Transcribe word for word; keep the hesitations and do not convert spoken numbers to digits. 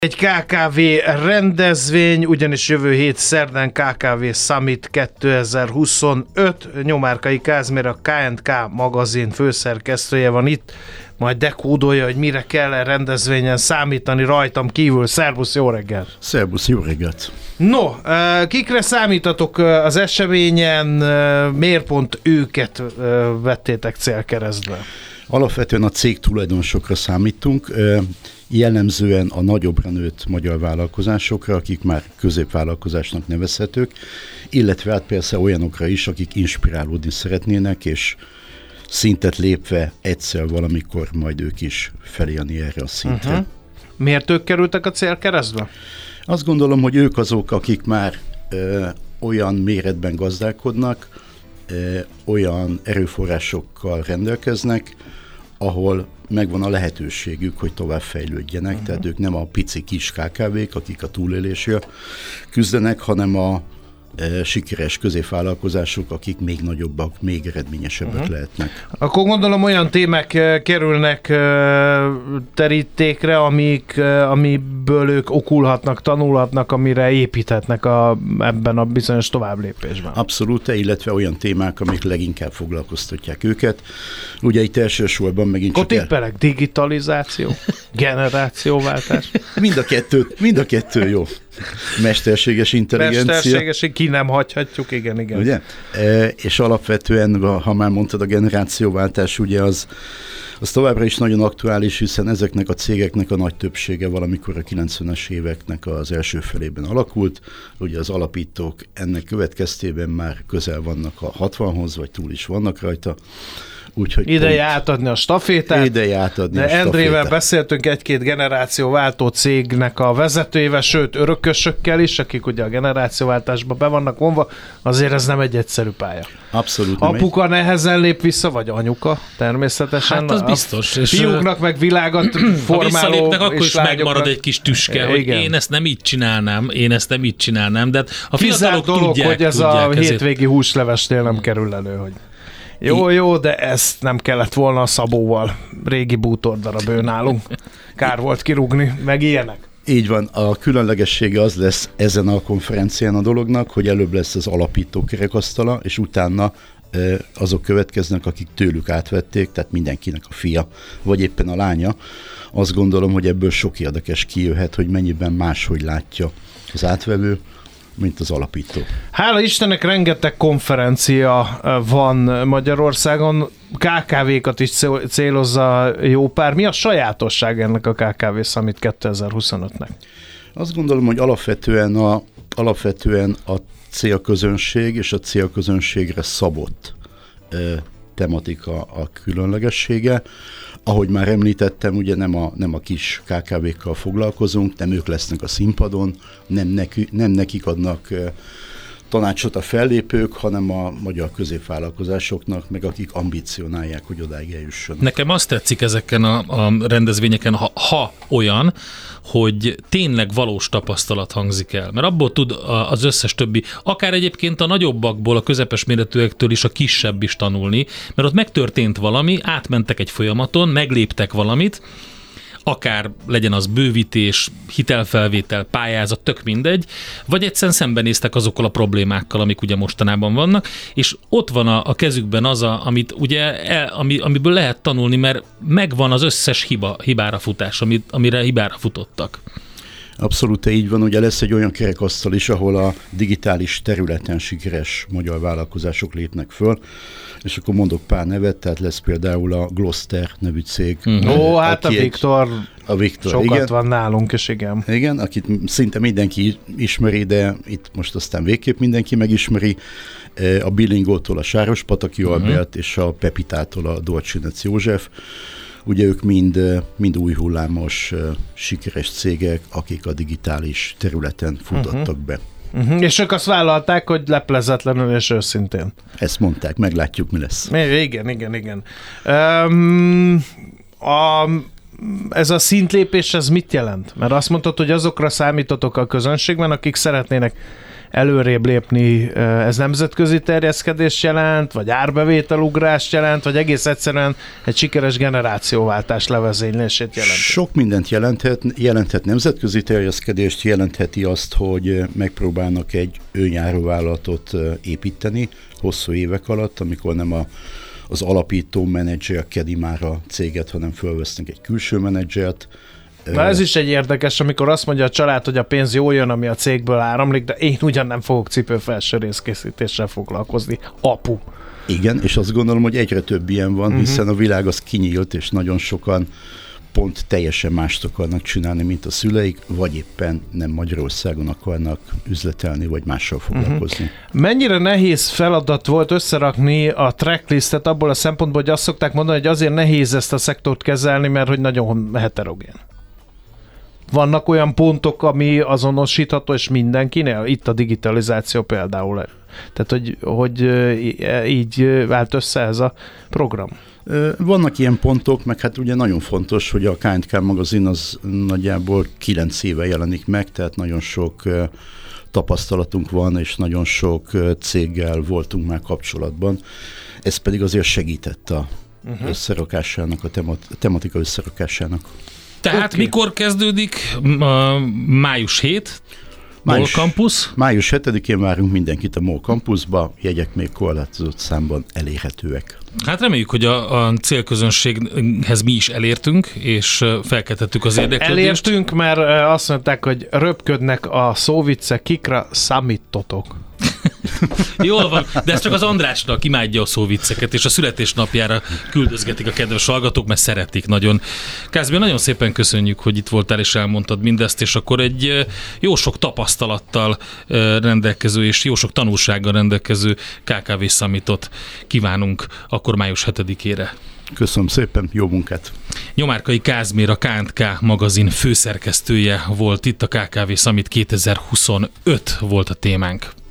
Egy ká ká vé rendezvény, ugyanis jövő hét szerdán ká ká vé Summit kétezer-huszonöt. Nyomárkai Kázmér, a ká és ká magazin főszerkesztője van itt, majd dekódolja, hogy mire kell a rendezvényen számítani rajtam kívül. Szervusz, jó reggelt! Szervusz, jó reggelt! No, kikre számítatok az eseményen, miért pont őket vettétek célkeresztbe? Alapvetően a cég tulajdonosokra számítunk, jellemzően a nagyobbra nőtt magyar vállalkozásokra, akik már középvállalkozásnak nevezhetők, illetve hát persze olyanokra is, akik inspirálódni szeretnének, és szintet lépve egyszer valamikor majd ők is feljönni erre a szintre. Uh-huh. Miért ők kerültek a célkeresztbe? Azt gondolom, hogy ők azok, akik már ö, olyan méretben gazdálkodnak, ö, olyan erőforrásokkal rendelkeznek, ahol megvan a lehetőségük, hogy tovább fejlődjenek, uh-huh. Tehát ők nem a pici kis ká ká vék, akik a túlélésért küzdenek, hanem a e, sikeres középvállalkozások, akik még nagyobbak, még eredményesebbek uh-huh. lehetnek. Akkor gondolom olyan témák kerülnek terítékre, amik, amiből ők okulhatnak, tanulhatnak, amire építhetnek a, ebben a bizonyos továbblépésben. Abszolút, illetve olyan témák, amik leginkább foglalkoztatják őket. Ugye itt elsősorban megint csak... Kotippelek, digitalizáció, generációváltás. Mind a kettő, mind a kettő jó. Mesterséges intelligencia. Mesterséges, ki nem hagyhatjuk, igen, igen. Ugye? E, és alapvetően, ha már mondtad, a generációváltás, ugye az, az továbbra is nagyon aktuális, hiszen ezeknek a cégeknek a nagy többsége valamikor a kilencvenes éveknek az első felében alakult. Ugye az alapítók ennek következtében már közel vannak a hatvanhoz, vagy túl is vannak rajta. Úgyhogy ideje pont, átadni a stafétát. Ideje átadni de a stafétát. Endrével beszéltünk egy-két generációváltó cégnek a vezetőjével, sőt örökösökkel is, akik ugye a generációváltásba be vannak vonva, azért ez nem egy egyszerű pálya. Abszolút nem. Apuka egy... nehezen lép vissza, vagy anyuka természetesen. Hát az biztos. És fiúknak meg világot formáló. Ha visszalépnek, akkor is megmarad egy kis tüske, hogy igen. én ezt nem így csinálnám, én ezt nem így csinálnám, de a fiatalok dolog, tudják, hogy ez tudják, a ezért... hétvégi húslevesnél nem kerül elő, hogy jó, jó, de ezt nem kellett volna a Szabóval. Régi bútordarab ő nálunk. Kár volt kirúgni, meg ilyenek. Így van, a különlegessége az lesz ezen a konferencián a dolognak, hogy előbb lesz az alapító kerekasztala, és utána azok következnek, akik tőlük átvették, tehát mindenkinek a fia, vagy éppen a lánya. Azt gondolom, hogy ebből sok érdekes kijöhet, hogy mennyiben máshogy látja az átvevő, mint az alapító. Hála Istennek rengeteg konferencia van Magyarországon, ká ká vékat is célozza jó pár. Mi a sajátosság ennek a ká ká vé Summit kétezer-huszonötnek? Azt gondolom, hogy alapvetően a, alapvetően a célközönség és a célközönségre szabott e, tematika a különlegessége. Ahogy már említettem, ugye nem a, nem a kis ká ká vékkal foglalkozunk, nem ők lesznek a színpadon, nem, neki, nem nekik adnak e, tanácsot a fellépők, hanem a magyar középvállalkozásoknak, meg akik ambicionálják, hogy odáig eljussanak. Nekem azt tetszik ezeken a, a rendezvényeken, ha, ha olyan, hogy tényleg valós tapasztalat hangzik el. Mert abból tud az összes többi, akár egyébként a nagyobbakból, a közepes méretűektől is a kisebb is tanulni, mert ott megtörtént valami, átmentek egy folyamaton, megléptek valamit, akár legyen az bővítés, hitelfelvétel, pályázat, tök mindegy, vagy egyszerűen szembenéztek azokkal a problémákkal, amik ugye mostanában vannak, és ott van a, a kezükben az, a, amit ugye, el, ami, amiből lehet tanulni, mert megvan az összes hiba, hibára futás, amit, amire hibára futottak. Abszolút így van, ugye lesz egy olyan kerekasztal is, ahol a digitális területen sikeres magyar vállalkozások lépnek föl, és akkor mondok pár nevet, tehát lesz például a Gloster nevű cég. Uh-huh. Ó, hát a Viktor, a Viktor sokat igen. van nálunk is, igen. Igen, akit szinte mindenki ismeri, de itt most aztán végképp mindenki megismeri. A Billingótól a Sárospataki uh-huh. Albert, és a Pepitától a Dolcsinec József. Ugye ők mind, mind új hullámos, sikeres cégek, akik a digitális területen futottak uh-huh. be. Uh-huh. És ők azt vállalták, hogy leplezetlenül és őszintén. Ezt mondták, meglátjuk, mi lesz. Igen, igen, igen. Um, a, ez a szintlépés, ez mit jelent? Mert azt mondtad, hogy azokra számítotok a közönségben, akik szeretnének előrébb lépni, ez nemzetközi terjeszkedést jelent, vagy árbevételugrást jelent, vagy egész egyszerűen egy sikeres generációváltás levezénylését jelent? Sok mindent jelenthet, jelenthet nemzetközi terjeszkedést, jelentheti azt, hogy megpróbálnak egy önjáróvállalatot építeni hosszú évek alatt, amikor nem a, az alapító menedzser kedi már a céget, hanem fölvesznek egy külső menedzsert. Na ez is egy érdekes, amikor azt mondja a család, hogy a pénz jól jön, ami a cégből áramlik, de én ugyan nem fogok cipőfelső részkészítéssel foglalkozni. Apu. Igen, és azt gondolom, hogy egyre több ilyen van, uh-huh. hiszen a világ az kinyílt, és nagyon sokan pont teljesen mást akarnak csinálni, mint a szüleik, vagy éppen nem Magyarországon akarnak üzletelni, vagy mással foglalkozni. Uh-huh. Mennyire nehéz feladat volt összerakni a tracklistet abból a szempontból, hogy azt szokták mondani, hogy azért nehéz ezt a szektort kezelni, mert hogy nagyon heterogén. Vannak olyan pontok, ami azonosítható, és mindenkinél? Itt a digitalizáció például. Tehát, hogy, hogy így vált össze ez a program? Vannak ilyen pontok, meg hát ugye nagyon fontos, hogy a ká és ká magazin az nagyjából kilenc éve jelenik meg, tehát nagyon sok tapasztalatunk van, és nagyon sok céggel voltunk már kapcsolatban. Ez pedig azért segített a uh-huh. összerakásának, a temat- tematika összerakásának. Tehát okay. mikor kezdődik? Május hét, MOL Campus? Május hetedikén várunk mindenkit a MOL Campusba, jegyek még korlátozott számban elérhetőek. Hát reméljük, hogy a, a célközönséghez mi is elértünk, és felkeltettük az érdeklődést. Elértünk, mert azt mondták, hogy röpködnek a szóviccek, kikra számítotok. Jól van, de ez csak az Andrásnak imádja a szóvicceket, és a születésnapjára küldözgetik a kedves hallgatók, mert szeretik nagyon. Kázmér, nagyon szépen köszönjük, hogy itt voltál és elmondtad mindezt, és akkor egy jó sok tapasztalattal rendelkező és jó sok tanulsággal rendelkező ká ká vé Summitot kívánunk akkor május hetedikére. Köszönöm szépen, jó munkát! Nyomárkai Kázmér, a ká és ká magazin főszerkesztője volt itt, a ká ká vé Summit kétezer-huszonöt volt a témánk.